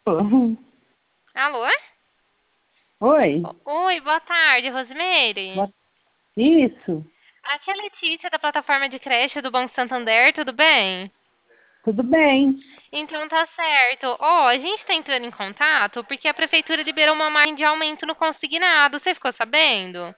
Alô? Oi? Oi, boa tarde, Rosemary. Boa- Isso, Aqui é a Letícia da plataforma de creche do Banco Santander, tudo bem? tudo bem. Então tá certo. Ó, a gente tá entrando em contato porque a prefeitura liberou uma margem de aumento no consignado. Você ficou sabendo?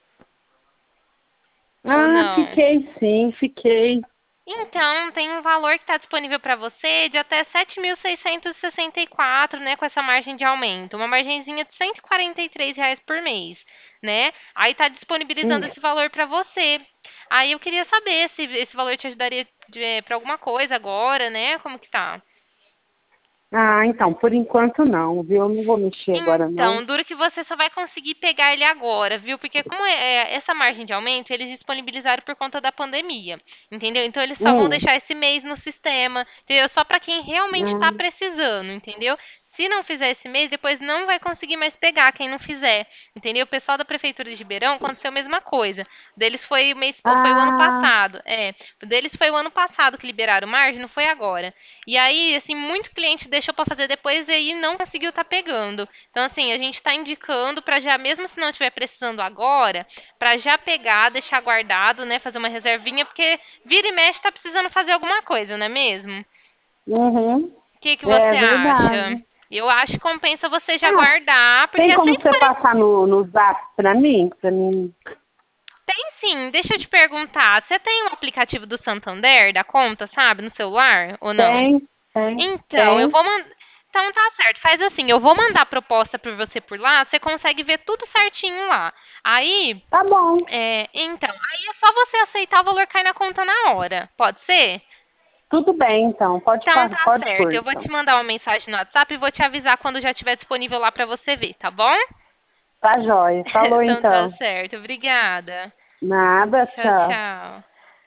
Ou Ah, não? fiquei sim, fiquei. Então, tem um valor que está disponível para você de até 7.664, né, com essa margem de aumento. Uma margenzinha de R$ 143 por mês, né? Aí está disponibilizando Hum. esse valor para você. Aí eu queria saber se esse valor te ajudaria para alguma coisa agora, né? Como que tá? Ah, então, por enquanto não, viu? Eu não vou mexer agora não. Então, duro que você só vai conseguir pegar ele agora, viu? Porque como essa margem de aumento, eles disponibilizaram por conta da pandemia, entendeu? Então eles só vão Hum. deixar esse mês no sistema, entendeu? Só para quem realmente está Ah, precisando, entendeu? Se não fizer esse mês, depois não vai conseguir mais pegar quem não fizer, entendeu? O pessoal da prefeitura de Ribeirão aconteceu a mesma coisa. Deles foi o ano ah, passado, deles foi o ano passado que liberaram margem, não foi agora. E aí, assim, muito cliente deixou para fazer depois e aí não conseguiu estar pegando. Então, assim, a gente está indicando para já, mesmo se não estiver precisando agora, para já pegar, deixar guardado, né? Fazer uma reservinha, porque vira e mexe está precisando fazer alguma coisa, não é mesmo? uhum. O que que você É acha? verdade. Eu acho que compensa você já Ah, guardar, porque tem é como você 140. passar no zap pra mim? Pra mim? Tem sim, deixa eu te perguntar. Você tem um aplicativo do Santander, da conta, sabe, no celular ou não? Tem, tem, Então, eu tem. vou mandar. Então tá certo, faz assim, eu vou mandar a proposta para você por lá, você consegue ver tudo certinho lá. Aí, Tá bom. aí é só você aceitar, o valor cai na conta na hora. Pode ser? Tudo bem, então. Então tá Pode certo. pôr, Eu vou te então. mandar uma mensagem no WhatsApp e vou te avisar quando já estiver disponível lá para você ver, tá bom? Tá jóia. Falou Então tá então. certo. Obrigada. Nada, Tchau, tchau. tchau.